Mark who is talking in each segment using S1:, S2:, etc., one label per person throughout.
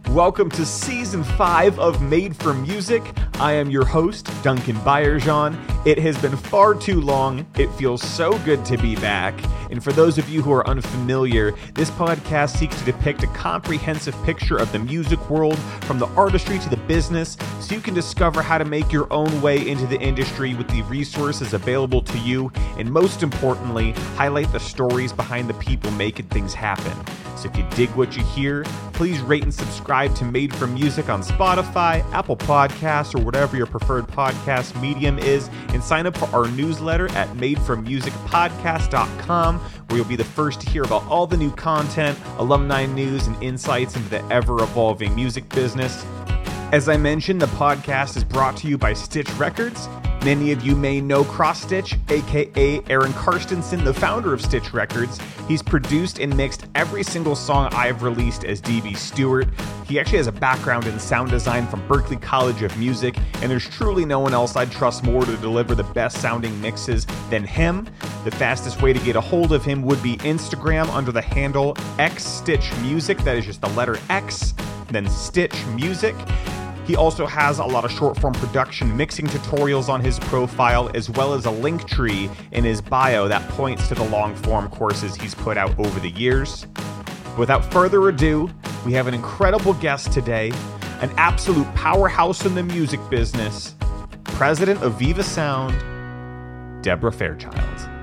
S1: Welcome to Season 5 of Made for Music. I am your host, Duncan Bayerjan. It has been far too long. It feels so good to be back. And for those of you who are unfamiliar, this podcast seeks to depict a comprehensive picture of the music world, from the artistry to the business, so you can discover how to make your own way into the industry with the resources available to you, and most importantly, highlight the stories behind the people making things happen. So if you dig what you hear, please rate and subscribe to Made for Music on Spotify, Apple Podcasts, or whatever your preferred podcast medium is, and sign up for our newsletter at madeformusicpodcast.com, where you'll be the first to hear about all the new content, alumni news, and insights into the ever-evolving music business. As I mentioned, the podcast is brought to you by Stitch Records. Many of you may know Cross Stitch, aka Aaron Karstensen, the founder of Stitch Records. He's produced and mixed every single song I've released as DB Stewart. He actually has a background in sound design from Berklee College of Music, and there's truly no one else I'd trust more to deliver the best sounding mixes than him. The fastest way to get a hold of him would be Instagram under the handle XStitchMusic. That is just the letter X, then Stitch Music. He also has a lot of short-form production mixing tutorials on his profile, as well as a link tree in his bio that points to the long-form courses he's put out over the years. Without further ado, we have an incredible guest today, an absolute powerhouse in the music business, president of Viva Sound, Deborah Fairchild.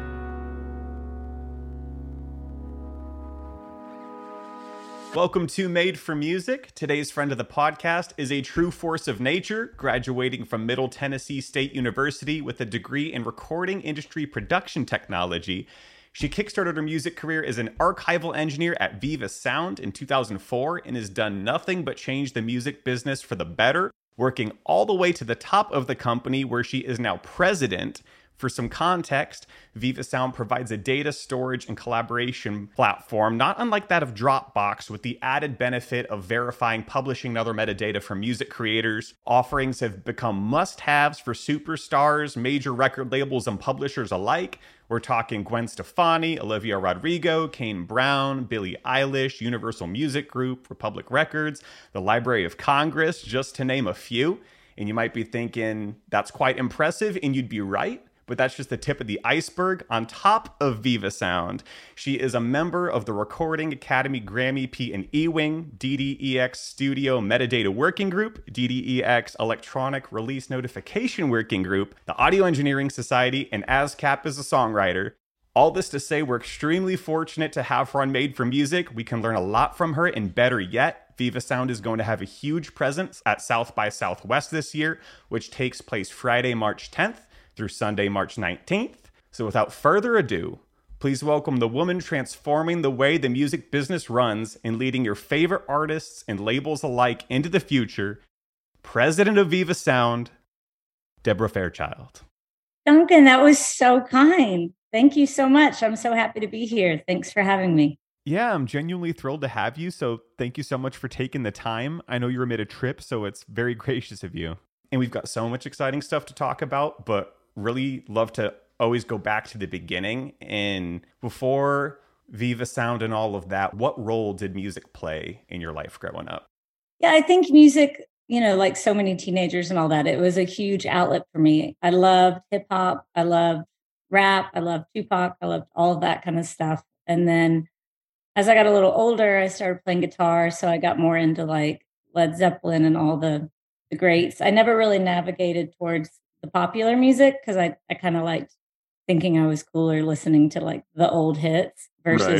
S1: Welcome to Made for Music. Today's friend of the podcast is a true force of nature, graduating from Middle Tennessee State University with a degree in recording industry production technology. She kickstarted her music career as an archival engineer at Viva Sound in 2004 and has done nothing but change the music business for the better, working all the way to the top of the company where she is now president. For some context, Viva Sound provides a data storage and collaboration platform, not unlike that of Dropbox, with the added benefit of verifying publishing and other metadata from music creators. Offerings have become must-haves for superstars, major record labels, and publishers alike. We're talking Gwen Stefani, Olivia Rodrigo, Kane Brown, Billie Eilish, Universal Music Group, Republic Records, the Library of Congress, just to name a few. And you might be thinking, that's quite impressive, and you'd be right. But that's just the tip of the iceberg. On top of Viva Sound, she is a member of the Recording Academy Grammy P&E Wing, DDEX Studio Metadata Working Group, DDEX Electronic Release Notification Working Group, the Audio Engineering Society, and ASCAP as a songwriter. All this to say, we're extremely fortunate to have her on Made for Music. We can learn a lot from her, and better yet, Viva Sound is going to have a huge presence at South by Southwest this year, which takes place Friday, March 10th. Through Sunday, March 19th. So without further ado, please welcome the woman transforming the way the music business runs and leading your favorite artists and labels alike into the future, president of Viva Sound, Deborah Fairchild.
S2: Duncan, that was so kind. Thank you so much. I'm so happy to be here. Thanks for having me.
S1: Yeah, I'm genuinely thrilled to have you. So thank you so much for taking the time. I know you're amid a trip, so it's very gracious of you. And we've got so much exciting stuff to talk about, but really love to always go back to the beginning. And before Viva Sound and all of that, what role did music play in your life growing up?
S2: Yeah, I think music, like so many teenagers and all that, it was a huge outlet for me. I loved hip hop. I loved rap. I loved Tupac. I loved all of that kind of stuff. And then as I got a little older, I started playing guitar. So I got more into like Led Zeppelin and all the greats. I never really navigated towards the popular music because I kind of liked thinking I was cooler listening to like the old hits versus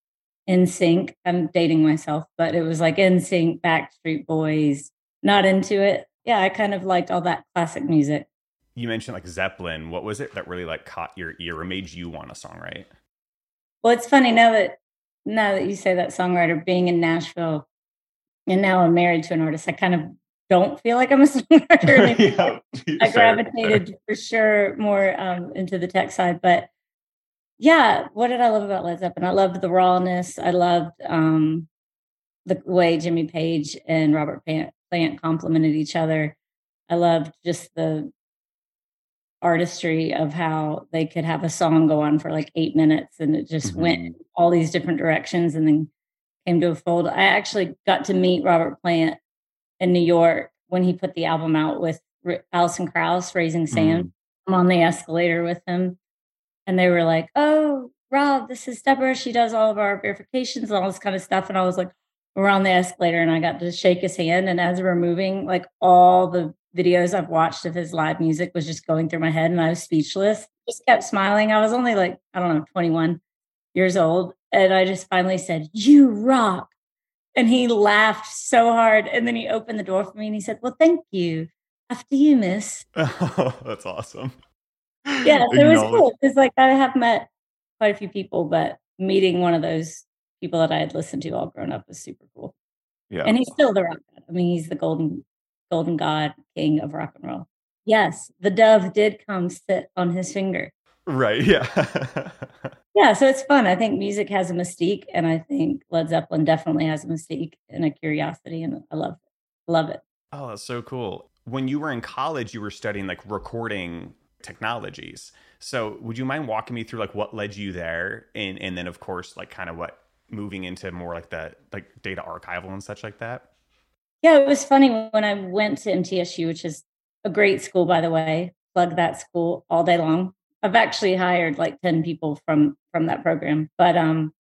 S2: NSYNC. I'm dating myself, but it was like NSYNC, Backstreet Boys, not into it. Yeah, I kind of liked all that classic music.
S1: You mentioned like Zeppelin. What was it that really like caught your ear or made you want to songwrite?
S2: Well, it's funny now that you say that, songwriter, being in Nashville and now I'm married to an artist, I kind of don't feel like I'm a songwriter.
S1: Yeah,
S2: I gravitated for sure more into the tech side. But yeah, what did I love about Led Zeppelin? I loved the rawness. I loved the way Jimmy Page and Robert Plant complemented each other. I loved just the artistry of how they could have a song go on for like 8 minutes and it just went all these different directions and then came to a fold. I actually got to meet Robert Plant in New York when he put the album out with Alison Krauss, Raising Sand.
S1: Mm.
S2: I'm on the escalator with him, and they were like, "Oh, Rob, this is Deborah. She does all of our verifications and all this kind of stuff." And I was like, we're on the escalator, and I got to shake his hand. And as we're moving, like all the videos I've watched of his live music was just going through my head, and I was speechless. Just kept smiling. I was only like, I don't know, 21 years old. And I just finally said, "You rock." And he laughed so hard. And then he opened the door for me and he said, "Well, thank you. After you, miss."
S1: Oh, that's awesome.
S2: Yeah, so it was
S1: Acknowledge.
S2: cool. It's like I have met quite a few people, but meeting one of those people that I had listened to all grown up was super cool.
S1: Yeah.
S2: And he's still the rock god. I mean, he's the golden god, king of rock and roll. Yes, the dove did come sit on his finger.
S1: Right. Yeah.
S2: Yeah, so it's fun. I think music has a mystique, and I think Led Zeppelin definitely has a mystique and a curiosity, and I love it.
S1: Oh, that's so cool. When you were in college, you were studying like recording technologies. So would you mind walking me through like what led you there? And then of course, like kind of what moving into more like the like data archival and such like that?
S2: Yeah, it was funny when I went to MTSU, which is a great school, by the way. Plug that school all day long. I've actually hired like 10 people from that program, but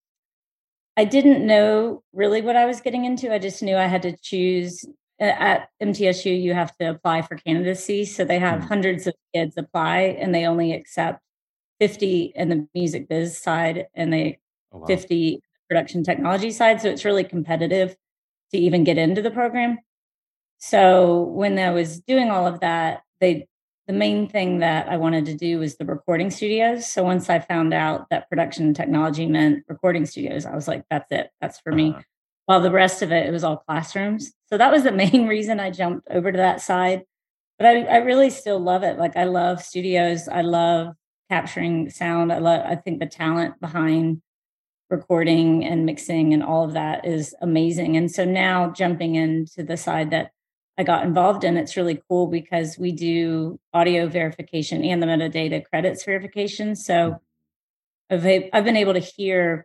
S2: I didn't know really what I was getting into. I just knew I had to choose. At MTSU, you have to apply for candidacy. So they have
S1: Hmm.
S2: hundreds of kids apply, and they only accept 50 in the music biz side, and they
S1: Oh, wow.
S2: 50 production technology side. So it's really competitive to even get into the program. So when I was doing all of that, the main thing that I wanted to do was the recording studios. So once I found out that production technology meant recording studios, I was like, that's it. That's for me.
S1: Uh-huh.
S2: While the rest of it was all classrooms. So that was the main reason I jumped over to that side. But I really still love it. Like I love studios. I love capturing sound. I think the talent behind recording and mixing and all of that is amazing. And so now jumping into the side that I got involved in, it's really cool because we do audio verification and the metadata credits verification. So I've been able to hear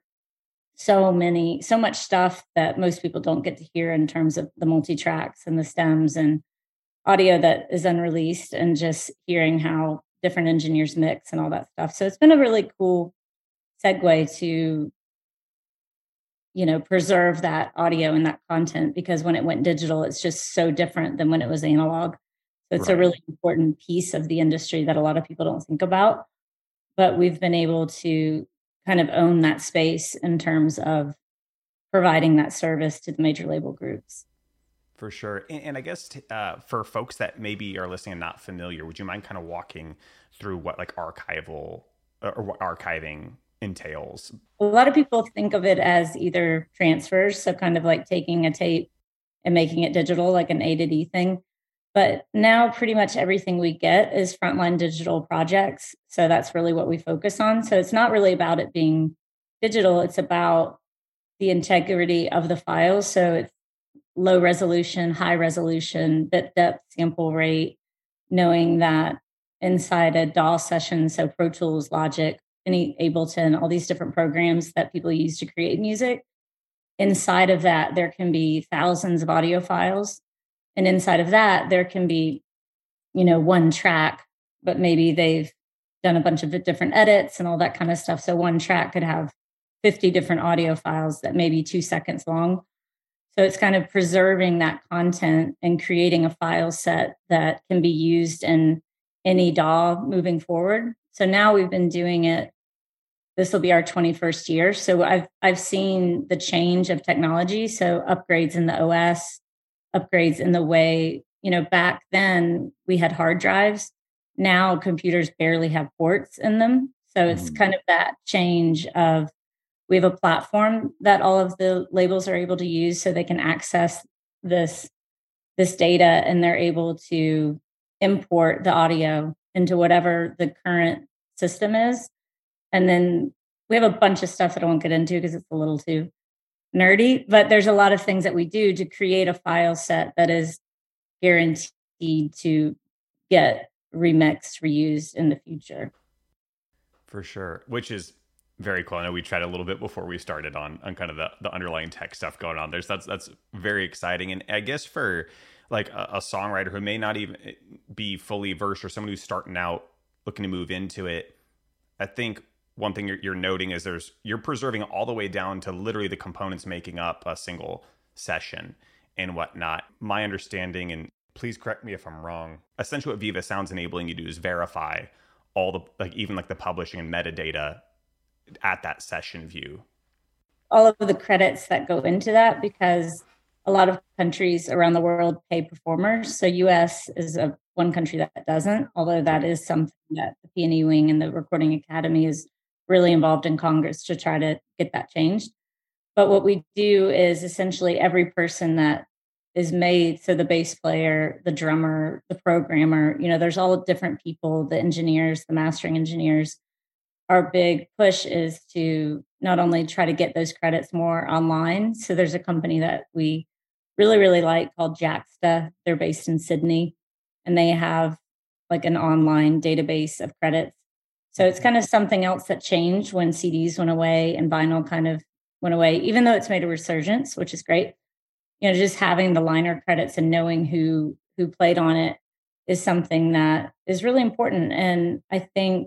S2: so much stuff that most people don't get to hear in terms of the multi tracks and the stems and audio that is unreleased, and just hearing how different engineers mix and all that stuff. So it's been a really cool segue to preserve that audio and that content, because when it went digital, it's just so different than when it was analog. So it's a
S1: Right.
S2: really important piece of the industry that a lot of people don't think about. But we've been able to kind of own that space in terms of providing that service to the major label groups.
S1: For sure. And I guess for folks that maybe are listening and not familiar, would you mind kind of walking through what like archival or what archiving entails?
S2: A lot of people think of it as either transfers, so kind of like taking a tape and making it digital, like an A to D thing. But now pretty much everything we get is frontline digital projects. So that's really what we focus on. So it's not really about it being digital, it's about the integrity of the files. So it's low resolution, high resolution, bit depth, sample rate, knowing that inside a DAW session, so Pro Tools, Logic, any Ableton, all these different programs that people use to create music. Inside of that, there can be thousands of audio files. And inside of that, there can be, one track, but maybe they've done a bunch of different edits and all that kind of stuff. So one track could have 50 different audio files that may be 2 seconds long. So it's kind of preserving that content and creating a file set that can be used in any DAW moving forward. So now we've been doing it. This will be our 21st year. So I've seen the change of technology. So upgrades in the OS, upgrades in the way, back then we had hard drives. Now computers barely have ports in them. So it's
S1: Mhm.
S2: kind of that change of, we have a platform that all of the labels are able to use so they can access this data, and they're able to import the audio into whatever the current system is. And then we have a bunch of stuff that I won't get into because it's a little too nerdy, but there's a lot of things that we do to create a file set that is guaranteed to get remixed, reused in the future.
S1: For sure. Which is Very cool. I know we chatted a little bit before we started on kind of the underlying tech stuff going on. That's very exciting. And I guess for like a songwriter who may not even be fully versed or someone who's starting out looking to move into it, I think one thing you're noting is you're preserving all the way down to literally the components making up a single session and whatnot. My understanding, and please correct me if I'm wrong, essentially what Viva Sound's enabling you to do is verify all the like even like the publishing and metadata at that session view.
S2: All of the credits that go into that, because a lot of countries around the world pay performers. So US is one country that doesn't, although that is something that the P&E wing and the Recording Academy is really involved in Congress to try to get that changed. But what we do is essentially every person that is made, so the bass player, the drummer, the programmer, there's all different people, the engineers, the mastering engineers. Our big push is to not only try to get those credits more online. So there's a company that we really, really like called Jaxta. They're based in Sydney, and they have like an online database of credits. So it's kind of something else that changed when CDs went away and vinyl kind of went away, even though it's made a resurgence, which is great. Just having the liner credits and knowing who played on it is something that is really important. And I think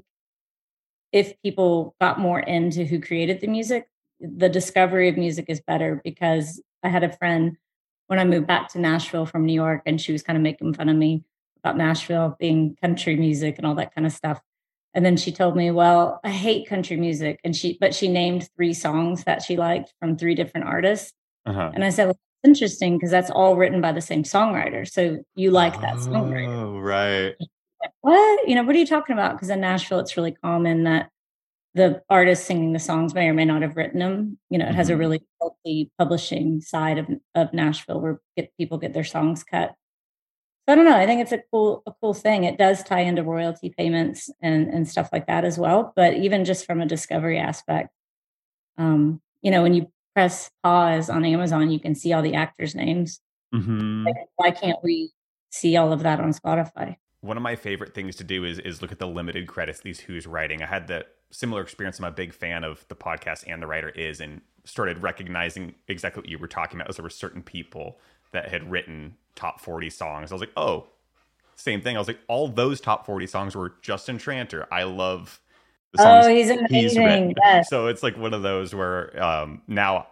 S2: if people got more into who created the music, the discovery of music is better. Because I had a friend when I moved back to Nashville from New York, and she was kind of making fun of me about Nashville being country music and all that kind of stuff. And then she told me, well, I hate country music. But she named 3 songs that she liked from 3 different artists. Uh-huh. And I said, well, that's interesting because that's all written by the same songwriter. So you like that songwriter.
S1: Oh, right.
S2: What? What are you talking about? Because in Nashville, it's really common that the artist singing the songs may or may not have written them. It has a really healthy publishing side of Nashville where people get their songs cut. So I don't know. I think it's a cool thing. It does tie into royalty payments and stuff like that as well. But even just from a discovery aspect, when you press pause on Amazon, you can see all the actors' names. Mm-hmm. Like, why can't we see all of that on Spotify?
S1: One of my favorite things to do is look at the limited credits these Who's writing. I had the similar experience. I'm a big fan of the podcast and the writer is, and started recognizing exactly what you were talking about. As there were certain people that had written top 40 songs. I was like, oh, same thing. I was like, all those top 40 songs were Justin Tranter. I love
S2: the songs he's amazing. Yes.
S1: So it's like one of those where now,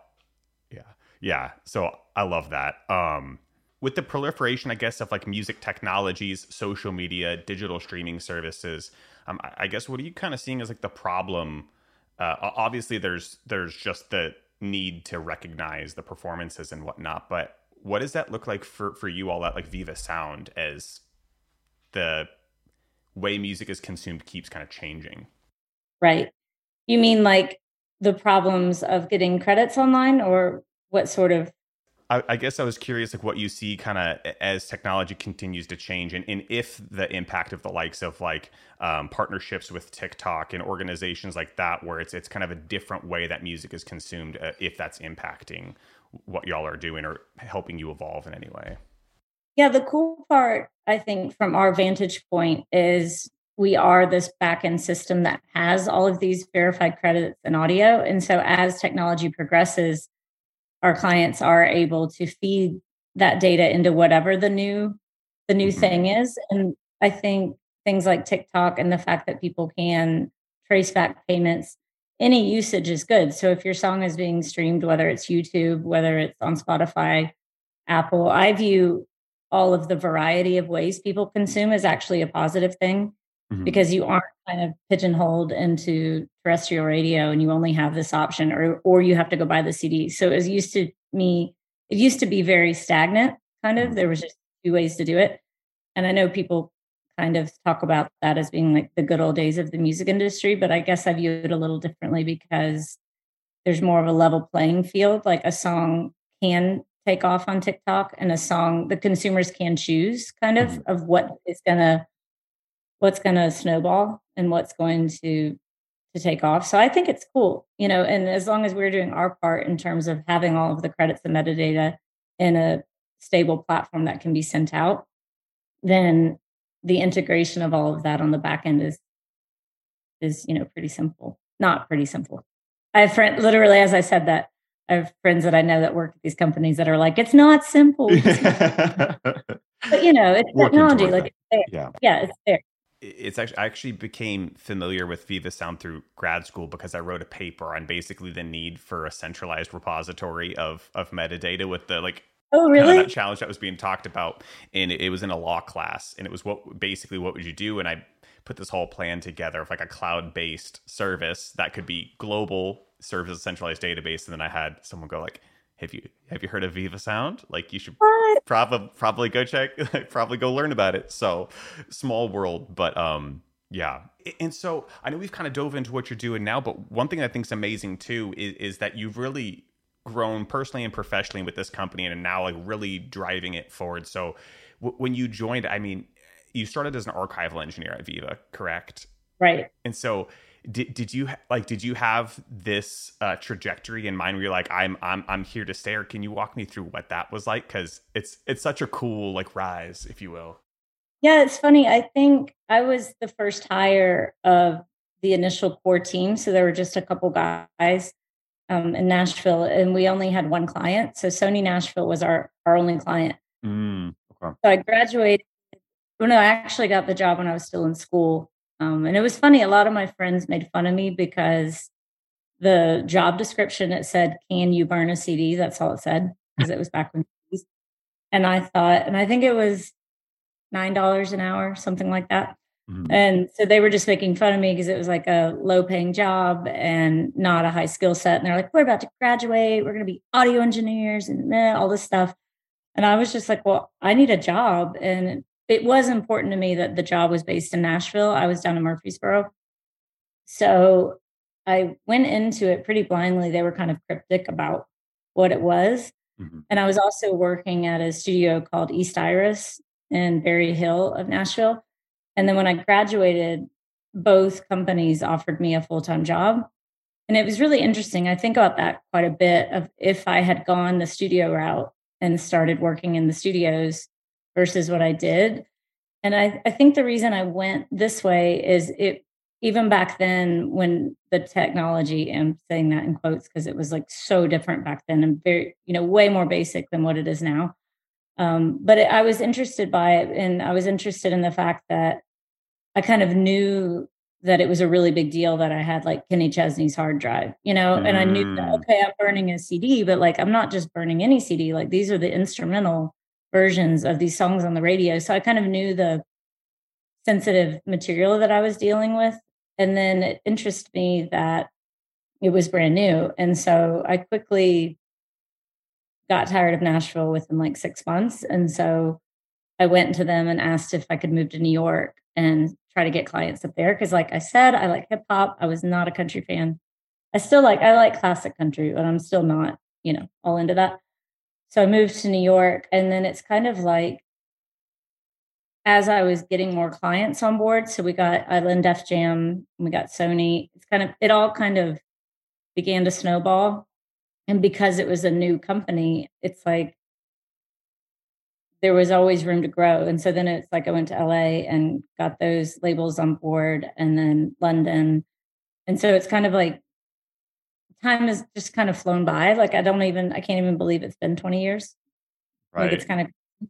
S1: yeah. So I love that. With the proliferation, I guess, of like music technologies, social media, digital streaming services, I guess, what are you kind of seeing as like the problem? Obviously, there's just the need to recognize the performances and whatnot, but what does that look like for you all at like Viva Sound as the way music is consumed keeps kind of changing?
S2: Right. You mean like the problems of getting credits online, or what sort of?
S1: I guess I was curious, like what you see kind of as technology continues to change, and if the impact of the likes of like partnerships with TikTok and organizations like that, where it's kind of a different way that music is consumed, if that's impacting what y'all are doing or helping you evolve in any way.
S2: Yeah, the cool part, I think, from our vantage point is we are this back-end system that has all of these verified credits and audio. And so as technology progresses, our clients are able to feed that data into whatever the new thing is. And I think things like TikTok and the fact that people can trace back payments, any usage is good. So if your song is being streamed, whether it's YouTube, whether it's on Spotify, Apple, I view all of the variety of ways people consume as actually a positive thing, because you aren't kind of pigeonholed into terrestrial radio and you only have this option, or you have to go buy the CD. So it used to be very stagnant, kind of. There was just 2 ways to do it. And I know people kind of talk about that as being like the good old days of the music industry, but I guess I view it a little differently because there's more of a level playing field. Like a song can take off on TikTok, and a song, the consumers can choose kind of what's gonna snowball and what's going to take off. So I think it's cool, and as long as we're doing our part in terms of having all of the credits and metadata in a stable platform that can be sent out, then the integration of all of that on the back end is pretty simple. not pretty simple. I have friends, literally, as I said that, I have friends that I know that work at these companies that are like, it's not simple. But it's
S1: Working
S2: technology.
S1: towards
S2: Like,
S1: that.
S2: it's there.
S1: Yeah.
S2: Yeah, it's there.
S1: It's actually, I actually became familiar with Viva Sound through grad school because I wrote a paper on basically the need for a centralized repository of metadata with the
S2: Oh,
S1: kind of that
S2: really?
S1: challenge that was being talked about. And it was in a law class, and it was what would you do? And I put this whole plan together of like a cloud-based service that could be global, serve as a centralized database. And then I had someone go like, have you heard of Viva Sound? Like, you should
S2: What?
S1: probably go check, probably go learn about it. So small world, but yeah. And so I know we've kind of dove into what you're doing now, but one thing I think is amazing too is that you've really grown personally and professionally with this company and are now like really driving it forward. So when you joined, I mean, you started as an archival engineer at Viva, correct?
S2: Right.
S1: And so did you have this trajectory in mind where you're like, I'm here to stay, or can you walk me through what that was like? Because it's such a cool like rise, if you will.
S2: Yeah, it's funny. I think I was the first hire of the initial core team. So there were just a couple guys in Nashville, and we only had one client. So Sony Nashville was our only client.
S1: Okay.
S2: So I graduated. Well, no, I actually got the job when I was still in school. And it was funny. A lot of my friends made fun of me because the job description, it said, "Can you burn a CD?" That's all it said, because it was back when. And I thought, and I think it was $9 an hour, something like that.
S1: Mhm.
S2: And so they were just making fun of me because it was like a low paying job and not a high skill set. And they're like, we're about to graduate. We're going to be audio engineers and all this stuff. And I was just like, well, I need a job. And it was important to me that the job was based in Nashville. I was down in Murfreesboro. So I went into it pretty blindly. They were kind of cryptic about what it was.
S1: Mhm.
S2: And I was also working at a studio called East Iris in Berry Hill of Nashville. And then when I graduated, both companies offered me a full-time job. And it was really interesting. I think about that quite a bit of if I had gone the studio route and started working in the studios versus what I did. And I think the reason I went this way is it even back then when the technology, and I'm saying that in quotes because it was like so different back then and very, way more basic than what it is now. But I was interested by it, and I was interested in the fact that I kind of knew that it was a really big deal that I had like Kenny Chesney's hard drive, and I knew that,
S1: Mm.
S2: okay, I'm burning a CD, but like, I'm not just burning any CD, like these are the instrumental versions of these songs on the radio. So I kind of knew the sensitive material that I was dealing with. And then it interested me that it was brand new. And so I quickly got tired of Nashville within like 6 months. And so I went to them and asked if I could move to New York and try to get clients up there. Cause like I said, I like hip hop. I was not a country fan. I like classic country, but I'm still not, all into that. So I moved to New York, and then it's kind of like as I was getting more clients on board. So we got Island Def Jam, we got Sony. It all kind of began to snowball. And because it was a new company, it's like there was always room to grow. And so then it's like I went to LA and got those labels on board, and then London. And so it's kind of like time has just kind of flown by. Like I can't even believe it's been 20 years. Like it's
S1: Right.
S2: kind of,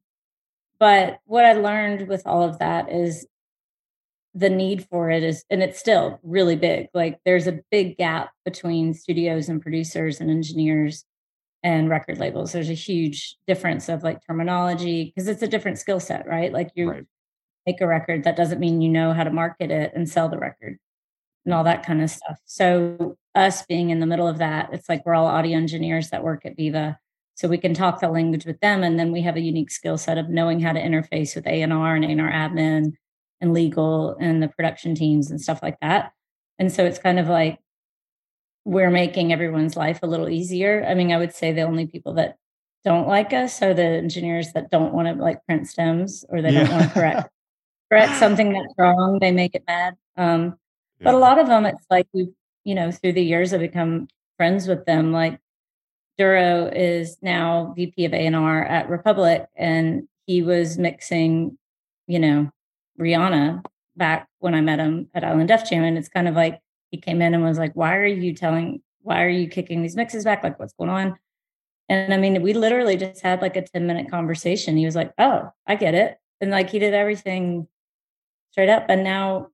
S2: but what I learned with all of that is the need for it is, and it's still really big. Like there's a big gap between studios and producers and engineers and record labels. There's a huge difference of like terminology because it's a different skill set, right? Like you
S1: Right.
S2: make a record, that doesn't mean you know how to market it and sell the record and all
S1: Mhm.
S2: that kind of stuff. So us being in the middle of that, it's like we're all audio engineers that work at Viva. So we can talk the language with them. And then we have a unique skill set of knowing how to interface with A&R and A&R admin and legal and the production teams and stuff like that. And so it's kind of like we're making everyone's life a little easier. I mean, I would say the only people that don't like us are the engineers that don't want to like print stems, or they don't want to
S1: Yeah.
S2: correct something that's wrong. They make it mad. But a
S1: Yeah.
S2: lot of them, it's like we've, through the years, I've become friends with them. Like Duro is now VP of A&R at Republic, and he was mixing, you know, Rihanna back when I met him at Island Def Jam. And it's kind of like he came in and was like, why are you kicking these mixes back? Like, what's going on? And I mean, we literally just had like a 10-minute conversation. He was like, oh, I get it. And like, he did everything straight up. And now,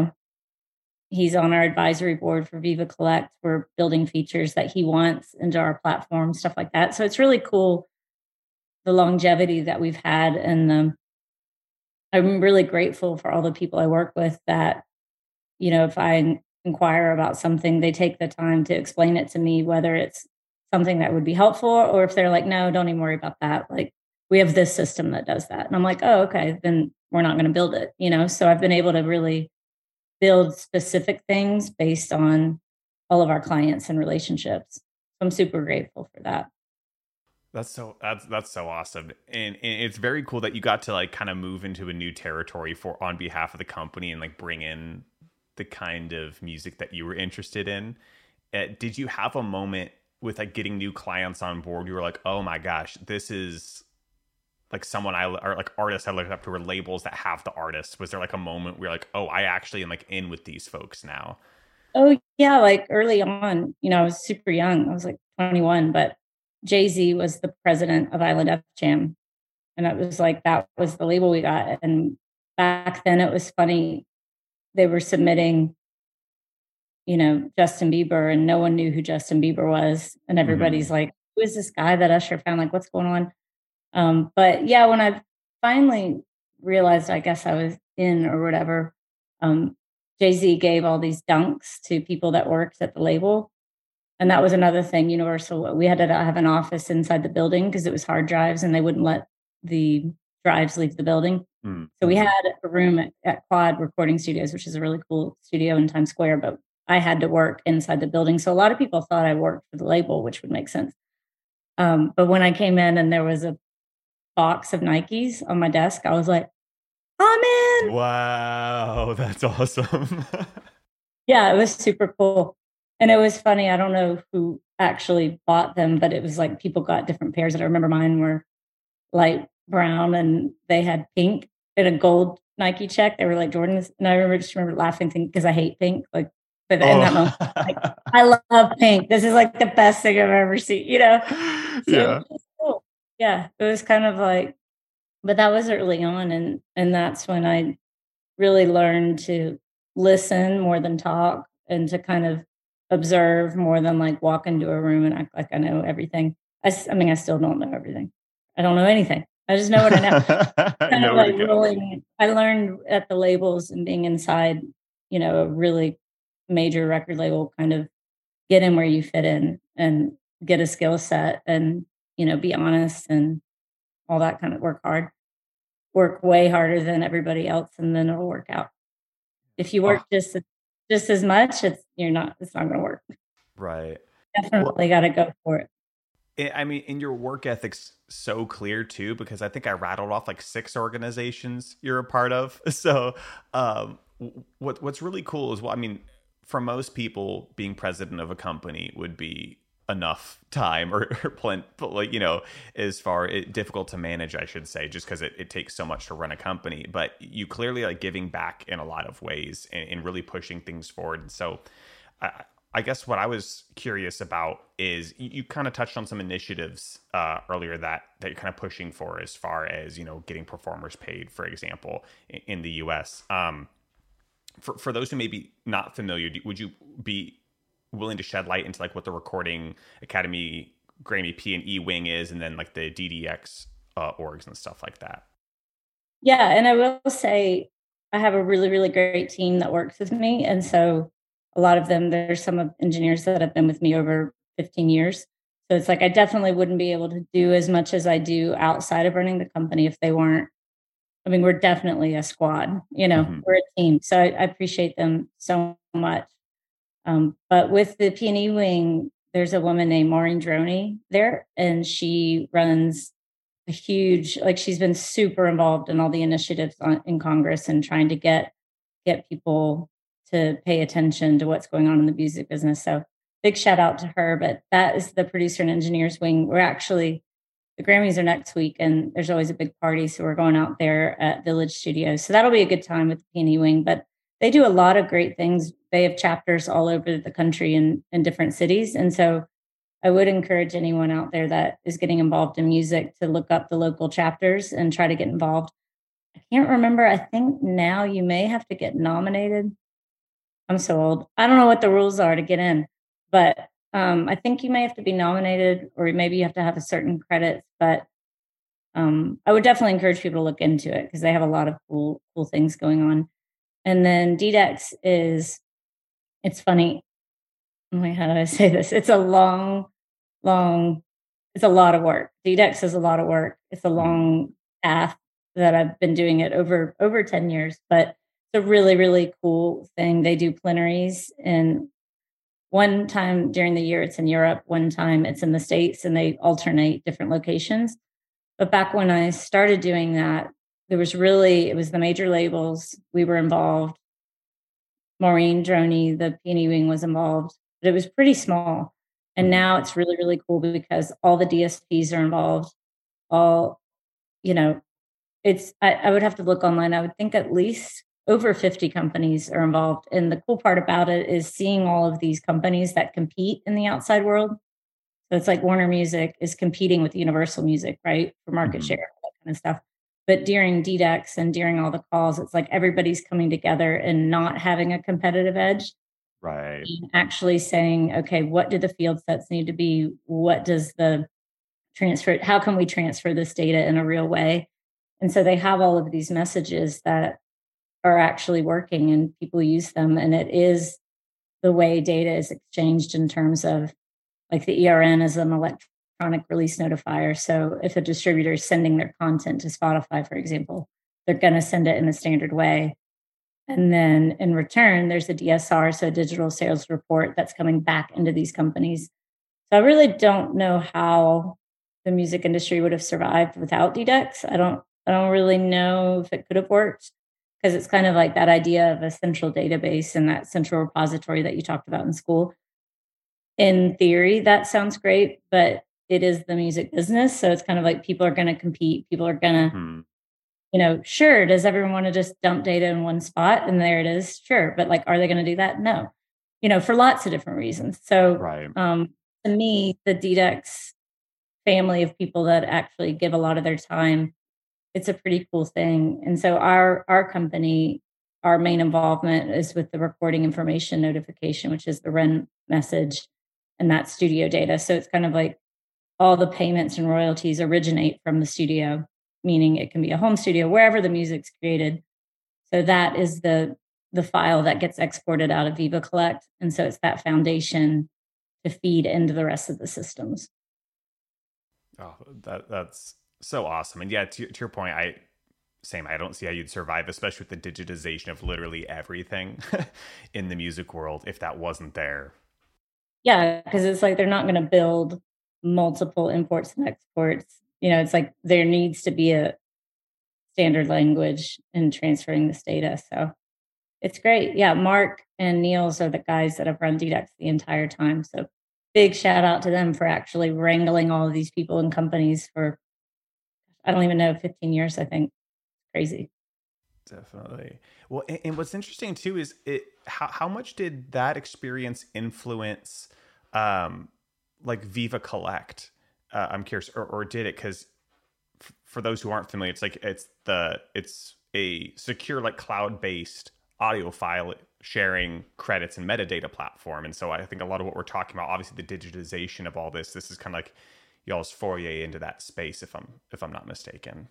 S2: he's on our advisory board for Viva Collect. We're building features that he wants into our platform, stuff like that. So it's really cool, the longevity that we've had. And I'm really grateful for all the people I work with that, if I inquire about something, they take the time to explain it to me, whether it's something that would be helpful or if they're like, no, don't even worry about that. Like, we have this system that does that. And I'm like, oh, okay, then we're not going to build it, So I've been able to really build specific things based on all of our clients and relationships. So I'm super grateful for that.
S1: That's so awesome. And it's very cool that you got to like kind of move into a new territory on behalf of the company and like bring in the kind of music that you were interested in. Did you have a moment with like getting new clients on board? You were like, oh my gosh, this is like someone or like artists I looked up to, or labels that have the artists. Was there like a moment where you're like, oh, I actually am like in with these folks now?
S2: Oh yeah. Like early on, I was super young. I was like 21, but Jay-Z was the president of Island F Jam. And it was like, that was the label we got. And back then it was funny. They were submitting, Justin Bieber, and no one knew who Justin Bieber was. And everybody's like, who is this guy that Usher found? Like, what's going on? But yeah, when I finally realized, I guess I was in or whatever, Jay-Z gave all these dunks to people that worked at the label. And that was another thing, Universal. We had to have an office inside the building because it was hard drives and they wouldn't let the drives leave the building. Mm-hmm. So we had a room at Quad Recording Studios, which is a really cool studio in Times Square, but I had to work inside the building. So a lot of people thought I worked for the label, which would make sense. But when I came in and there was a box of Nikes on my desk, I was like, I'm in.
S1: Wow, that's awesome.
S2: Yeah, it was super cool. And it was funny. I don't know who actually bought them, but it was like people got different pairs. And I remember mine were light brown and they had pink and a gold Nike check. They were like Jordans. And I remember laughing because I hate pink. Like, but in that moment, like, I love pink. This is like the best thing I've ever seen, So
S1: yeah.
S2: It was cool. Yeah. It was kind of like, but that was early on. And that's when I really learned to listen more than talk and to kind of observe more than like walk into a room and act like I know everything. I still don't know everything. I don't know anything. I just know what I know. Kind of like rolling. I learned at the labels and being inside, a really major record label, kind of get in where you fit in and get a skill set and, be honest and all that kind of work way harder than everybody else. And then it'll work out. If you work just as much, it's not going to work.
S1: Right.
S2: Definitely got to go for it.
S1: I mean, in your work ethic's so clear too, because I think I rattled off like 6 organizations you're a part of. So what's really cool is, for most people, being president of a company would be enough time or plenty, like, as far difficult to manage, I should say, just because it takes so much to run a company. But you clearly like giving back in a lot of ways and really pushing things forward. And so I guess what I was curious about is you kind of touched on some initiatives earlier that you're kind of pushing for, as far as, getting performers paid, for example, in the US. For those who may be not familiar, would you be willing to shed light into like what the Recording Academy Grammy P&E wing is, and then like the DDX orgs and stuff like that?
S2: Yeah, and I will say I have a really, really great team that works with me. And so a lot of them, there's some engineers that have been with me over 15 years. So it's like I definitely wouldn't be able to do as much as I do outside of running the company if they weren't. We're definitely a squad, mm-hmm. We're a team. So I appreciate them so much. But with the P&E wing, there's a woman named Maureen Droney there, and she runs a huge, she's been super involved in all the initiatives in Congress and trying to get people to pay attention to what's going on in the music business. So big shout out to her. But that is the producer and engineers wing. The Grammys are next week, and there's always a big party. So we're going out there at Village Studios. So that'll be a good time with the P&E wing. But they do a lot of great things they have chapters all over the country in different cities. And so I would encourage anyone out there that is getting involved in music to look up the local chapters and try to get involved. I can't remember. I think now you may have to get nominated. I'm so old. I don't know what the rules are to get in, but I think you may have to be nominated, or maybe you have to have a certain credits. But I would definitely encourage people to look into it because they have a lot of cool things going on. And then DDEX it's funny. Wait, how do I say this? It's a long, it's a lot of work. DDEX is a lot of work. It's a long path that I've been doing it over 10 years, but it's a really, really cool thing. They do plenaries, and one time during the year it's in Europe, one time it's in the States, and they alternate different locations. But back when I started doing that, it was the major labels. We were involved. Maureen Droney, the Peony Wing, was involved, but it was pretty small. And now it's really, really cool because all the DSPs are involved. All, I would have to look online. I would think at least over 50 companies are involved. And the cool part about it is seeing all of these companies that compete in the outside world. So it's like Warner Music is competing with Universal Music, right? For market share, that kind of stuff. But during DDEX and during all the calls, it's like everybody's coming together and not having a competitive edge.
S1: Right.
S2: And actually saying, okay, what do the field sets need to be? What does the transfer, how can we transfer this data in a real way? And so they have all of these messages that are actually working and people use them. And it is the way data is exchanged in terms of, like, the ERN is an electronic release notifier. So if a distributor is sending their content to Spotify, for example, they're going to send it in a standard way. And then in return, there's a DSR, so a digital sales report, that's coming back into these companies. So I really don't know how the music industry would have survived without DDEX. I don't really know if it could have worked, because it's kind of like that idea of a central database and that central repository that you talked about in school. In theory, that sounds great, but it is the music business. So it's kind of like people are going to compete. People are going to, sure, does everyone want to just dump data in one spot and there it is? Sure. But like, are they going to do that? No, for lots of different reasons. So to me, the DDEX family of people that actually give a lot of their time, it's a pretty cool thing. And so our company, our main involvement is with the recording information notification, which is the REN message, and that's studio data. So it's kind of like all the payments and royalties originate from the studio, meaning it can be a home studio, wherever the music's created. So that is the file that gets exported out of Viva Collect. And so it's that foundation to feed into the rest of the systems.
S1: Oh, that's so awesome. And yeah, to your point, I don't see how you'd survive, especially with the digitization of literally everything in the music world, if that wasn't there.
S2: Yeah, because it's like they're not going to build multiple imports and exports. It's like there needs to be a standard language in transferring this data. So it's great. Yeah, Mark and Niels are the guys that have run DDEX the entire time. So big shout out to them for actually wrangling all of these people and companies for, I don't even know, 15 years, I think. Crazy.
S1: Definitely. Well, and what's interesting too is how much did that experience influence like Viva Collect? I'm curious, or did it? Because for those who aren't familiar, it's a secure, like, cloud-based audio file sharing credits and metadata platform. And so I think a lot of what we're talking about, obviously the digitization of all this is kind of like y'all's foray into that space, if I'm not mistaken.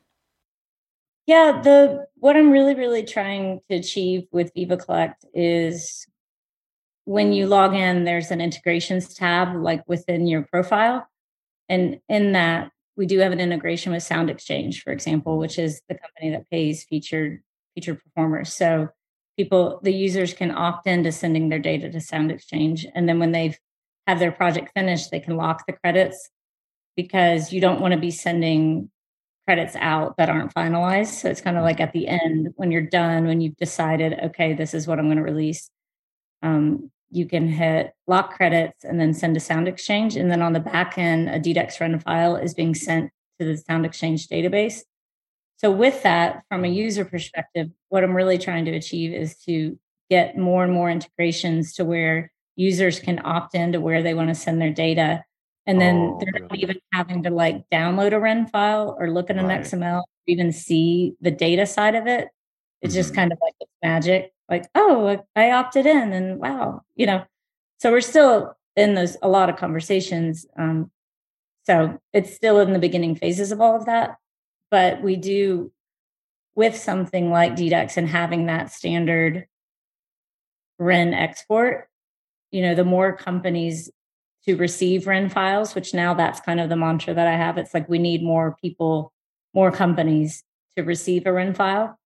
S2: Yeah, what I'm really, really trying to achieve with Viva Collect is when you log in, there's an integrations tab like within your profile. And in that, we do have an integration with Sound Exchange, for example, which is the company that pays featured performers. So the users can opt into sending their data to Sound Exchange. And then when they've have their project finished, they can lock the credits, because you don't want to be sending credits out that aren't finalized. So it's kind of like at the end, when you're done, when you've decided, okay, this is what I'm going to release, you can hit lock credits and then send to Sound Exchange. And then on the back end, a DDEX run file is being sent to the Sound Exchange database. So with that, from a user perspective, what I'm really trying to achieve is to get more and more integrations to where users can opt into where they want to send their data. And then they're not even having to like download a REN file or look at an XML, or even see the data side of it. It's just kind of like it's magic. Like, oh, I opted in and wow, so we're still in a lot of conversations. So it's still in the beginning phases of all of that. But we do, with something like DDEX and having that standard REN export, the more companies to receive REN files, which now that's kind of the mantra that I have. It's like we need more people, more companies to receive a REN file,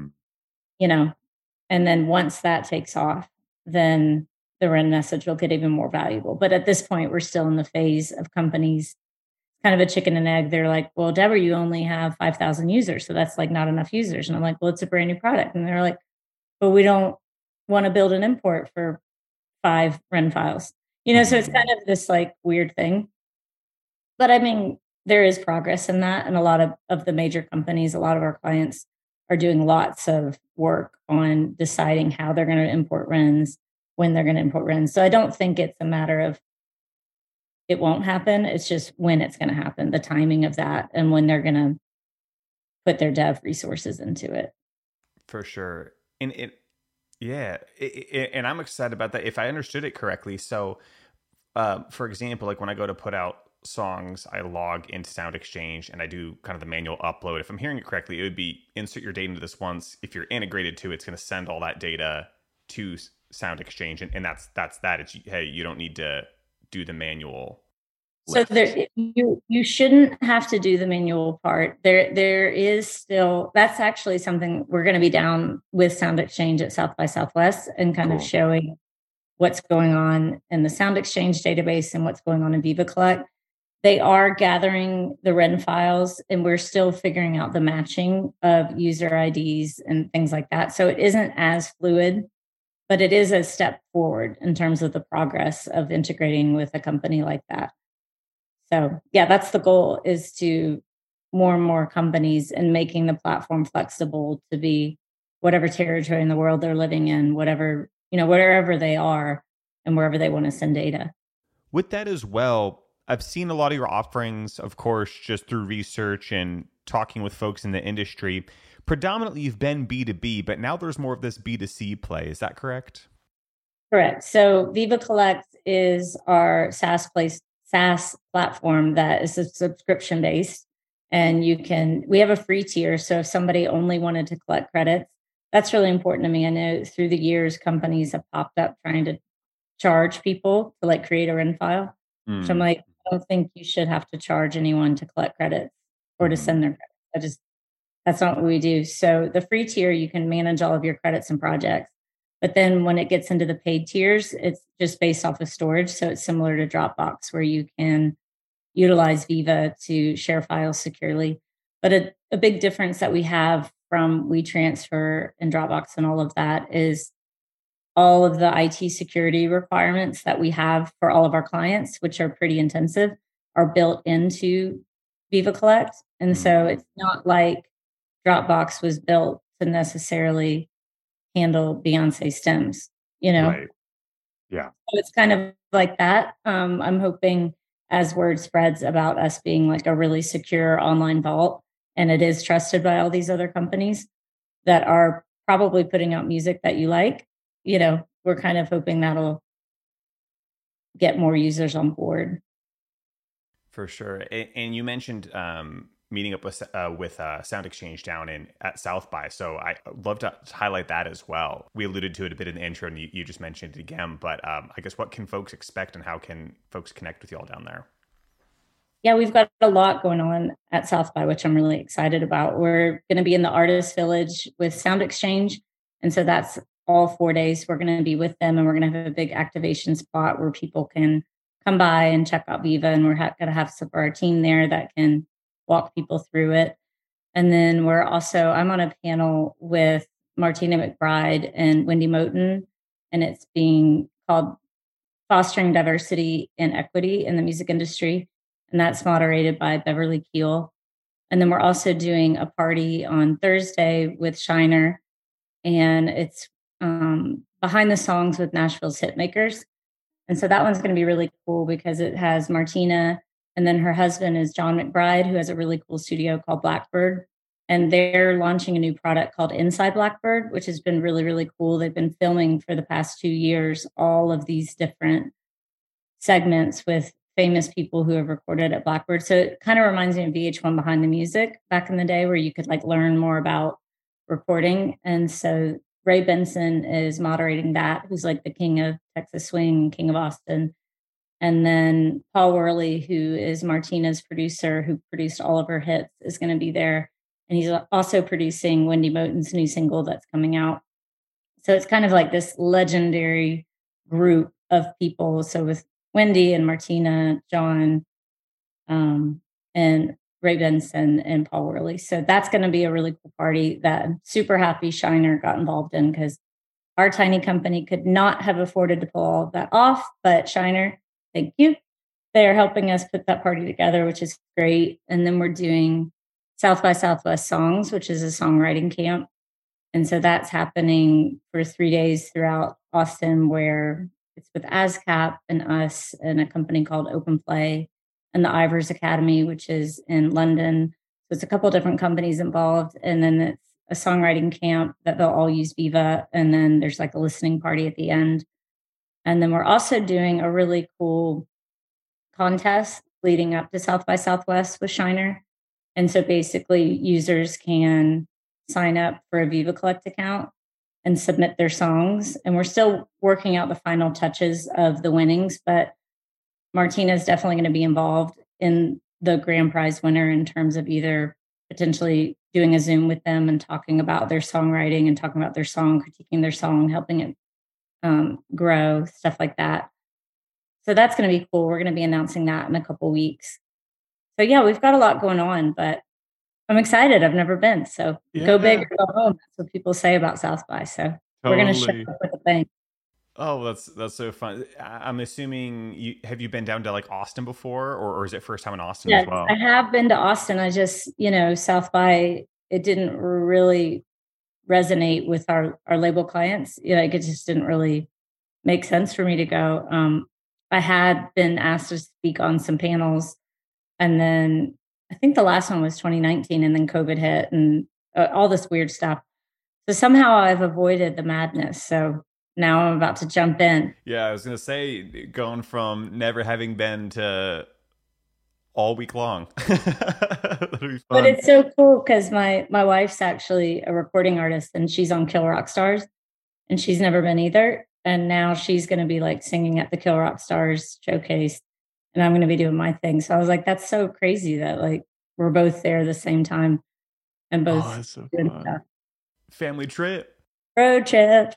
S2: and then once that takes off, then the REN message will get even more valuable. But at this point, we're still in the phase of companies, kind of a chicken and egg. They're like, well, Deborah, you only have 5,000 users. So that's like not enough users. And I'm like, well, it's a brand new product. And they're like, but we don't want to build an import for 5 REN files. So it's kind of this like weird thing. But I mean, there is progress in that. And a lot of the major companies, a lot of our clients are doing lots of work on deciding how they're going to import RENs, when they're going to import RENs. So I don't think it's a matter of it won't happen. It's just when it's going to happen, the timing of that, and when they're going to put their dev resources into it.
S1: For sure. And and I'm excited about that. If I understood it correctly. So, for example, like when I go to put out songs, I log into Sound Exchange and I do kind of the manual upload. If I'm hearing it correctly, it would be insert your data into this once. If you're integrated to it, it's going to send all that data to Sound Exchange. And that's that. It's, hey, you don't need to do the manual.
S2: So you shouldn't have to do the manual part. There is still, that's actually something we're going to be down with Sound Exchange at South by Southwest and kind of showing what's going on in the Sound Exchange database and what's going on in Viva Collect. They are gathering the REN files, and we're still figuring out the matching of user IDs and things like that. So it isn't as fluid, but it is a step forward in terms of the progress of integrating with a company like that. So yeah, that's the goal, is to more and more companies and making the platform flexible to be whatever territory in the world they're living in, whatever, wherever they are and wherever they want to send data.
S1: With that as well, I've seen a lot of your offerings, of course, just through research and talking with folks in the industry. Predominantly, you've been B2B, but now there's more of this B2C play. Is that correct?
S2: Correct. So Viva Collect is our SaaS platform that is subscription based, and we have a free tier. So if somebody only wanted to collect credits, that's really important to me. I know through the years, companies have popped up trying to charge people to like create a REN file. So I'm like, I don't think you should have to charge anyone to collect credits or to send their credits. That's not what we do. So the free tier, you can manage all of your credits and projects. But then when it gets into the paid tiers, it's just based off of storage. So it's similar to Dropbox, where you can utilize Viva to share files securely. But a big difference that we have from WeTransfer and Dropbox and all of that is all of the IT security requirements that we have for all of our clients, which are pretty intensive, are built into Viva Collect. And so it's not like Dropbox was built to necessarily handle Beyonce stems,
S1: Right. Yeah.
S2: So it's kind of like that. I'm hoping as word spreads about us being like a really secure online vault, and it is trusted by all these other companies that are probably putting out music that you like, we're kind of hoping that'll get more users on board.
S1: For sure. And you mentioned meeting up with Sound Exchange down at South by. So I'd love to highlight that as well. We alluded to it a bit in the intro, and you just mentioned it again. But I guess what can folks expect, and how can folks connect with you all down there?
S2: Yeah, we've got a lot going on at South by, which I'm really excited about. We're going to be in the Artist Village with Sound Exchange. And so that's all 4 days. We're going to be with them, and we're going to have a big activation spot where people can come by and check out Viva. And we're going to have some of our team there that can walk people through it. And then I'm on a panel with Martina McBride and Wendy Moten, and it's being called Fostering Diversity and Equity in the Music Industry. And that's moderated by Beverly Keel. And then we're also doing a party on Thursday with Shiner. And it's Behind the Songs with Nashville's Hitmakers. And so that one's going to be really cool because it has Martina, and then her husband is John McBride, who has a really cool studio called Blackbird. And they're launching a new product called Inside Blackbird, which has been really, really cool. They've been filming for the past 2 years all of these different segments with famous people who have recorded at Blackbird. So it kind of reminds me of VH1 Behind the Music back in the day, where you could like learn more about recording. And so Ray Benson is moderating that, who's like the king of Texas swing, king of Austin. And then Paul Worley, who is Martina's producer, who produced all of her hits, is going to be there. And he's also producing Wendy Moten's new single that's coming out. So it's kind of like this legendary group of people. So with Wendy and Martina, John, and Ray Benson and Paul Worley. So that's going to be a really cool party that I'm super happy Shiner got involved in, because our tiny company could not have afforded to pull all of that off. But Shiner, thank you. They're helping us put that party together, which is great. And then we're doing South by Southwest Songs, which is a songwriting camp. And so that's happening for 3 days throughout Austin, where it's with ASCAP and us and a company called Open Play and the Ivers Academy, which is in London. So it's a couple different companies involved. And then it's a songwriting camp that they'll all use Viva. And then there's like a listening party at the end. And then we're also doing a really cool contest leading up to South by Southwest with Shiner. And so basically users can sign up for a Viva Collect account and submit their songs. And we're still working out the final touches of the winnings, but Martina is definitely going to be involved in the grand prize winner in terms of either potentially doing a Zoom with them and talking about their songwriting and talking about their song, critiquing their song, helping it grow, stuff like that. So that's going to be cool. We're going to be announcing that in a couple weeks. So yeah, we've got a lot going on, but I'm excited. I've never been. So Go big or go home. That's what people say about South by. So we're going to show up with a bang.
S1: Oh, that's so fun. I'm assuming have you been down to like Austin before, or is it first time in Austin as well?
S2: I have been to Austin. I just, South by, it didn't really resonate with our label clients. Like it just didn't really make sense for me to go. I had been asked to speak on some panels, and then I think the last one was 2019, and then COVID hit and all this weird stuff. So somehow I've avoided the madness. So now I'm about to jump in.
S1: Yeah, I was going to say, going from never having been to all week long. That'll be fun.
S2: But it's so cool because my wife's actually a recording artist, and she's on Kill Rock Stars, and she's never been either. And now she's going to be like singing at the Kill Rock Stars showcase, and I'm going to be doing my thing. So I was like, that's so crazy that like we're both there at the same time and both
S1: that's so fun. Stuff. Family trip.
S2: Road trip.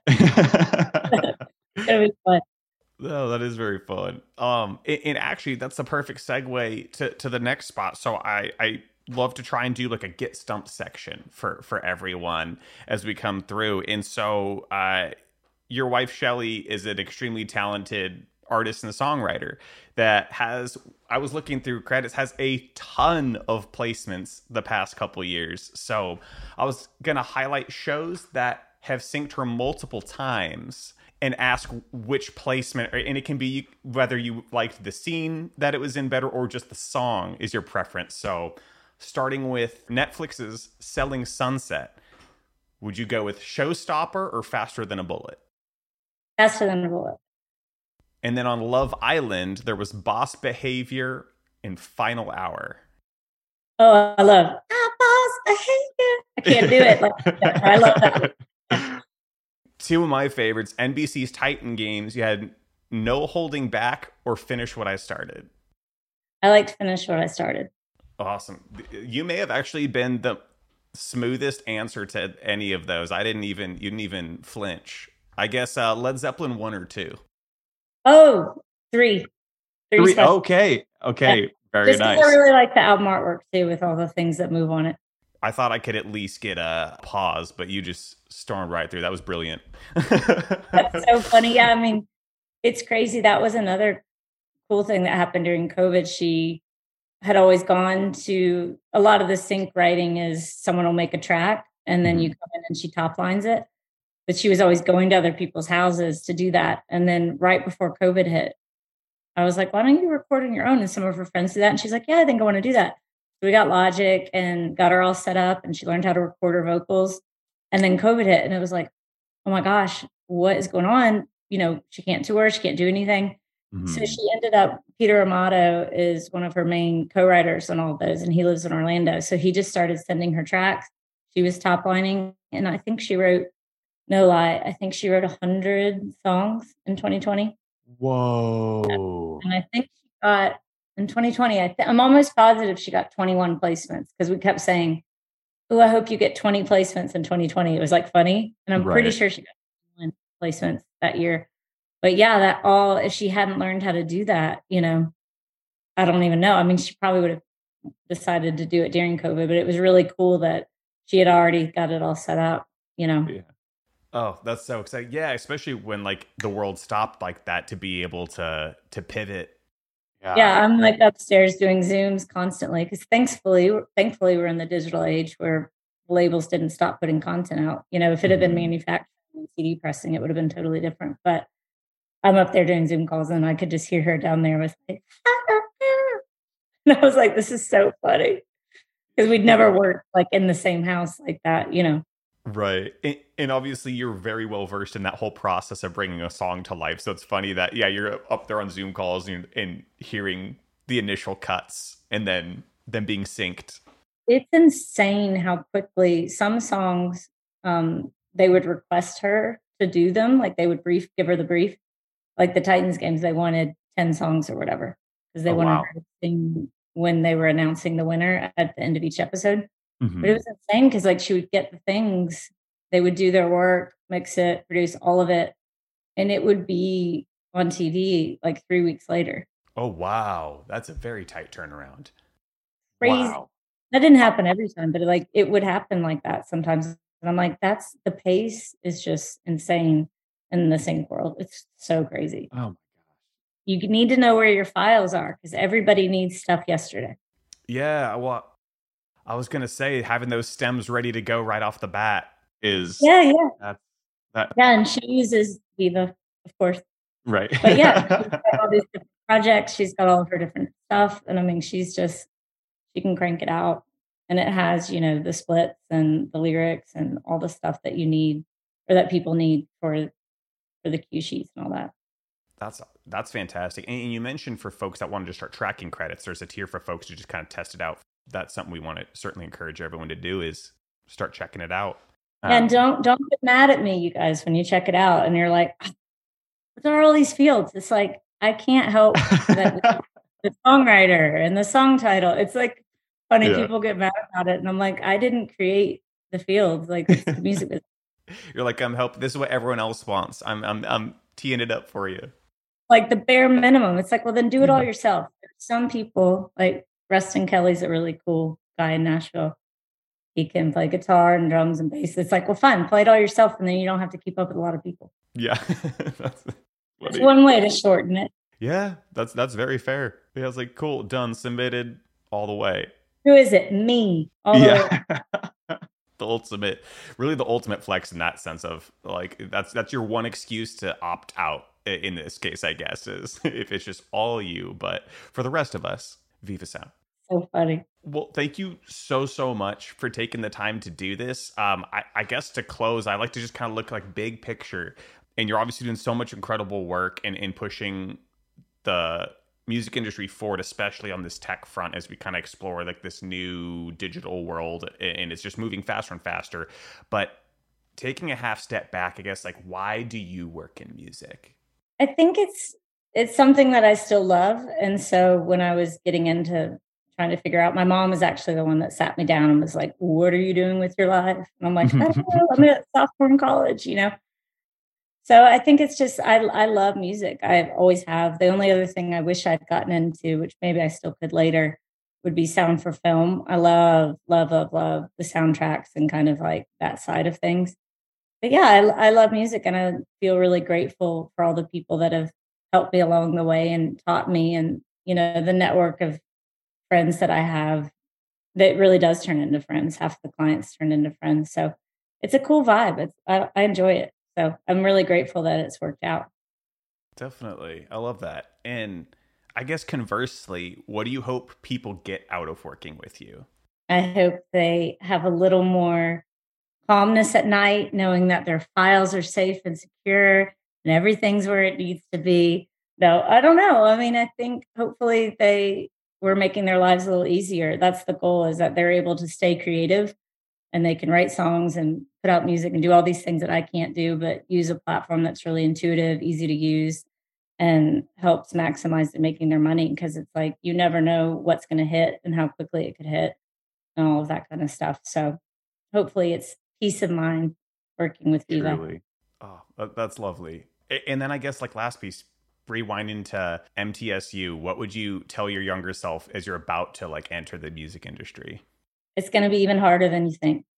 S2: It's going to be fun.
S1: Oh, that is very fun. And actually, that's the perfect segue to the next spot. So I love to try and do like a get stumped section for everyone as we come through. And so your wife, Shelly, is an extremely talented artist and songwriter that has, I was looking through credits, has a ton of placements the past couple years. So I was going to highlight shows that have synced her multiple times and ask which placement, and it can be whether you liked the scene that it was in better or just the song is your preference. So starting with Netflix's Selling Sunset, would you go with Showstopper or Faster Than a Bullet?
S2: Faster Than a Bullet.
S1: And then on Love Island, there was Boss Behavior and Final Hour.
S2: Oh, I love Boss Behavior. I can't do it. I love that.
S1: Two of my favorites, NBC's Titan Games. You had No Holding Back or Finish What I Started.
S2: I like to finish what I started.
S1: Awesome. You may have actually been the smoothest answer to any of those. You didn't even flinch. I guess Led Zeppelin 1 or 2.
S2: Oh, 3.
S1: Three. Okay. Yeah. Very
S2: just
S1: nice.
S2: I really like the album artwork too, with all the things that move on it.
S1: I thought I could at least get a pause, but you just stormed right through. That was brilliant.
S2: That's so funny. Yeah, I mean, it's crazy. That was another cool thing that happened during COVID. She had always gone to a lot of the sync writing is someone will make a track and then you come in and she top lines it. but she was always going to other people's houses to do that. And then right before COVID hit, I was like, why don't you record on your own? And some of her friends do that. And she's like, yeah, I think I want to do that. So we got Logic and got her all set up, and she learned how to record her vocals. And then COVID hit, and it was like, oh my gosh, what is going on? She can't tour, she can't do anything. So she ended up, Peter Amato is one of her main co-writers on all of those, and he lives in Orlando. So he just started sending her tracks. She was top lining, and I think she wrote, no lie, I think she wrote 100 songs in 2020.
S1: Whoa.
S2: And I think she got, in 2020, I'm almost positive she got 21 placements, because we kept saying, oh, I hope you get 20 placements in 2020. It was like funny. And I'm pretty sure she got 21 placements that year. But yeah, if she hadn't learned how to do that, I don't even know. I mean, she probably would have decided to do it during COVID, but it was really cool that she had already got it all set up,
S1: Yeah. Oh, that's so exciting. Yeah, especially when like the world stopped like that, to be able to pivot.
S2: Yeah, I'm like upstairs doing Zooms constantly, because thankfully we're in the digital age where labels didn't stop putting content out. If it had been manufactured and CD pressing, it would have been totally different. But I'm up there doing Zoom calls, and I could just hear her down there with like, and I was like, this is so funny, because we'd never worked like in the same house like that,
S1: Right. And obviously you're very well versed in that whole process of bringing a song to life. So it's funny that, yeah, you're up there on Zoom calls and hearing the initial cuts and then them being synced.
S2: It's insane how quickly some songs, they would request her to do them. Like they would give her the brief. Like the Titans games, they wanted 10 songs or whatever, because they wanted her to sing when they were announcing the winner at the end of each episode. But it was insane, because like she would get the things, they would do their work, mix it, produce all of it, and it would be on TV like 3 weeks later.
S1: Oh, wow. That's a very tight turnaround.
S2: Crazy. Wow. That didn't happen every time, but it would happen like that sometimes. And I'm like, the pace is just insane in the sync world. It's so crazy.
S1: Oh my gosh.
S2: You need to know where your files are, because everybody needs stuff yesterday.
S1: Yeah, well, I was going to say, having those stems ready to go right off the bat is...
S2: Yeah. Yeah, and she uses Viva, of course.
S1: Right.
S2: But yeah, she's got all these different projects. She's got all of her different stuff. And I mean, she can crank it out. And it has, the splits and the lyrics and all the stuff that you need, or that people need for the cue sheets and all that.
S1: That's fantastic. And you mentioned for folks that wanted to start tracking credits, there's a tier for folks to just kind of test it out. That's something we want to certainly encourage everyone to do, is start checking it out.
S2: And don't get mad at me, you guys, when you check it out and you're like, what are all these fields? It's like, I can't help that the songwriter and the song title. It's like funny, people get mad about it. And I'm like, I didn't create the fields. Like, it's the music business.
S1: You're like, I'm helping. This is what everyone else wants. I'm teeing it up for you.
S2: Like the bare minimum. It's like, well, then do it all yourself. There's some people, like Rustin Kelly's a really cool guy in Nashville. He can play guitar and drums and bass. It's like, well, fine, play it all yourself, and then you don't have to keep up with a lot of people.
S1: Yeah.
S2: That's one way to shorten it.
S1: Yeah, that's very fair. Yeah, it's like, cool, done, submitted, all the way.
S2: Who is it? Me. All the way.
S1: the ultimate flex in that sense of like, that's your one excuse to opt out in this case, I guess, is if it's just all you. But for the rest of us, Viva Sound.
S2: So funny.
S1: Well, thank you so much for taking the time to do this. I guess to close, I like to just kind of look like big picture. And you're obviously doing so much incredible work in pushing the music industry forward, especially on this tech front, as we kind of explore like this new digital world, and it's just moving faster and faster. But taking a half step back, I guess, like, why do you work in music?
S2: I think it's something that I still love. And so when I was getting into trying to figure out, my mom was actually the one that sat me down and was like, what are you doing with your life? And I'm like, I don't know, I'm a sophomore in college, So I think it's just, I love music. I always have. The only other thing I wish I'd gotten into, which maybe I still could later, would be sound for film. I love the soundtracks and kind of like that side of things. But yeah, I love music, and I feel really grateful for all the people that have helped me along the way and taught me, and, the network of friends that I have that really does turn into friends. Half the clients turn into friends. So it's a cool vibe. I enjoy it. So I'm really grateful that it's worked out.
S1: Definitely. I love that. And I guess conversely, what do you hope people get out of working with you?
S2: I hope they have a little more calmness at night, knowing that their files are safe and secure and everything's where it needs to be. No, I don't know. I mean, I think hopefully we're making their lives a little easier. That's the goal, is that they're able to stay creative and they can write songs and put out music and do all these things that I can't do, but use a platform that's really intuitive, easy to use, and helps maximize it making their money. Because it's like, you never know what's going to hit and how quickly it could hit and all of that kind of stuff. So hopefully it's peace of mind working with Viva.
S1: Truly. Oh, that's lovely. And then I guess like last piece, rewind into MTSU, what would you tell your younger self as you're about to like enter the music industry?
S2: It's going to be even harder than you think.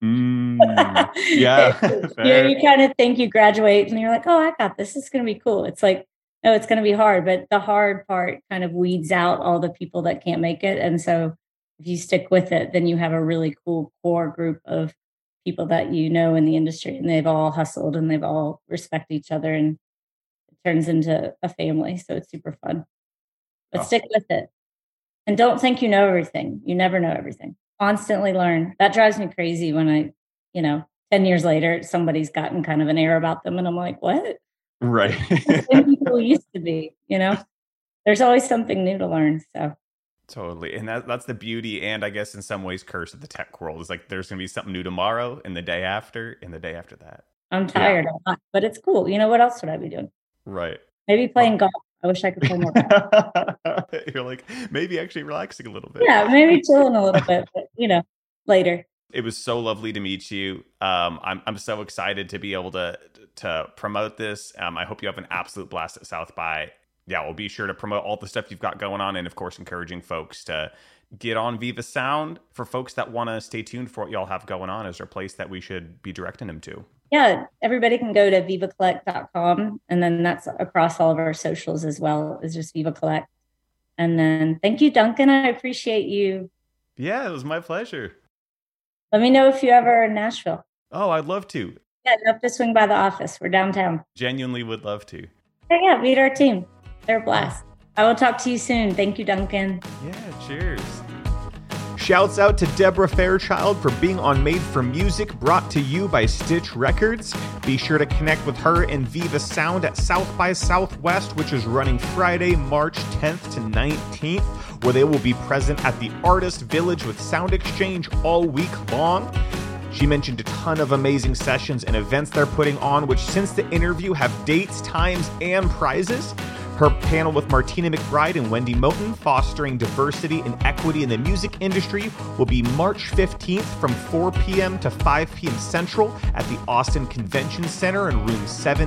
S1: Yeah.
S2: You kind of think you graduate and you're like, oh, I got this. It's going to be cool. It's like, no, it's going to be hard. But the hard part kind of weeds out all the people that can't make it. And so if you stick with it, then you have a really cool core group of people that you know in the industry, and they've all hustled and they've all respect each other, and it turns into a family. So it's super fun. But stick with it. And don't think you know everything. You never know everything. Constantly learn. That drives me crazy when 10 years later, somebody's gotten kind of an air about them. And I'm like, what?
S1: Right.
S2: People used to be, there's always something new to learn. So
S1: totally. And that's the beauty, and I guess in some ways curse of the tech world, is like there's going to be something new tomorrow and the day after and the day after that.
S2: I'm tired of that, but it's cool. What else would I be doing?
S1: Right.
S2: Maybe playing golf. I wish I could play more golf.
S1: You're like, maybe actually relaxing a little bit.
S2: Yeah, maybe chilling a little bit, but later.
S1: It was so lovely to meet you. I'm so excited to be able to promote this. I hope you have an absolute blast at South by. Yeah, we'll be sure to promote all the stuff you've got going on, and of course, encouraging folks to get on Viva Sound. For folks that want to stay tuned for what y'all have going on, is there a place that we should be directing them to?
S2: Yeah, everybody can go to vivacollect.com, and then that's across all of our socials as well, is just Viva Collect. And then thank you, Duncan. I appreciate you. Yeah,
S1: it was my pleasure.
S2: Let me know if you ever are in Nashville.
S1: Oh, I'd love to.
S2: Yeah, you have to swing by the office. We're downtown.
S1: Genuinely would love to.
S2: Yeah, meet our team. They're a blast. I will talk to you soon. Thank you, Duncan.
S1: Yeah, cheers. Shouts out to Deborah Fairchild for being on Made for Music, brought to you by Stitch Records. Be sure to connect with her and Viva Sound at South by Southwest, which is running Friday, March 10th to 19th, where they will be present at the Artist Village with Sound Exchange all week long. She mentioned a ton of amazing sessions and events they're putting on, which since the interview have dates, times, and prizes. Her panel with Martina McBride and Wendy Moten, Fostering Diversity and Equity in the Music Industry, will be March 15th from 4 p.m. to 5 p.m. Central at the Austin Convention Center in room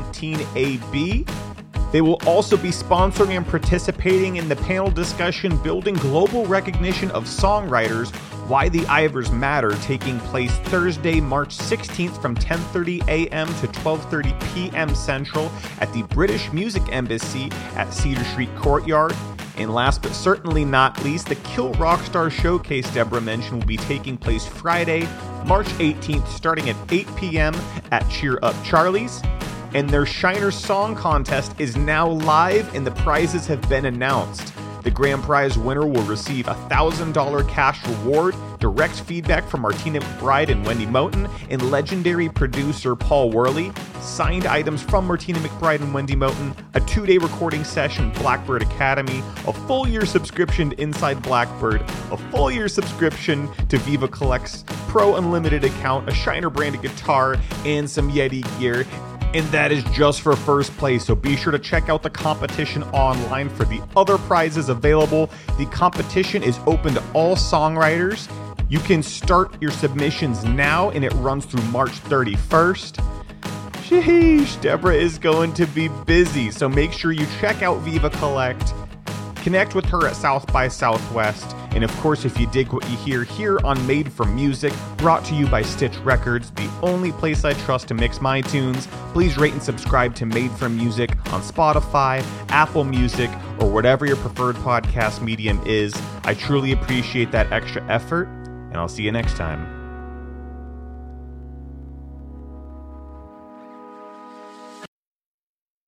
S1: 17AB. They will also be sponsoring and participating in the panel discussion Building Global Recognition of Songwriters, Why the Ivors Matter, taking place Thursday, March 16th from 10:30 a.m. to 12:30 p.m. Central at the British Music Embassy at Cedar Street Courtyard. And last but certainly not least, the Kill Rockstar Showcase Deborah mentioned will be taking place Friday, March 18th, starting at 8 p.m. at Cheer Up Charlie's. And their Shiner Song Contest is now live and the prizes have been announced. The grand prize winner will receive a $1,000 cash reward, direct feedback from Martina McBride and Wendy Moten, and legendary producer Paul Worley, signed items from Martina McBride and Wendy Moten, a 2-day recording session Blackbird Academy, a full-year subscription to Inside Blackbird, a full-year subscription to Viva Collect's Pro Unlimited account, a Shiner branded guitar, and some Yeti gear. And that is just for first place, so be sure to check out the competition online for the other prizes available. The competition is open to all songwriters. You can start your submissions now, and it runs through March 31st. Sheesh, Deborah is going to be busy, so make sure you check out Viva Collect. Connect with her at South by Southwest. And of course, if you dig what you hear here on Made for Music, brought to you by Stitch Records, the only place I trust to mix my tunes, please rate and subscribe to Made for Music on Spotify, Apple Music, or whatever your preferred podcast medium is. I truly appreciate that extra effort, and I'll see you next time.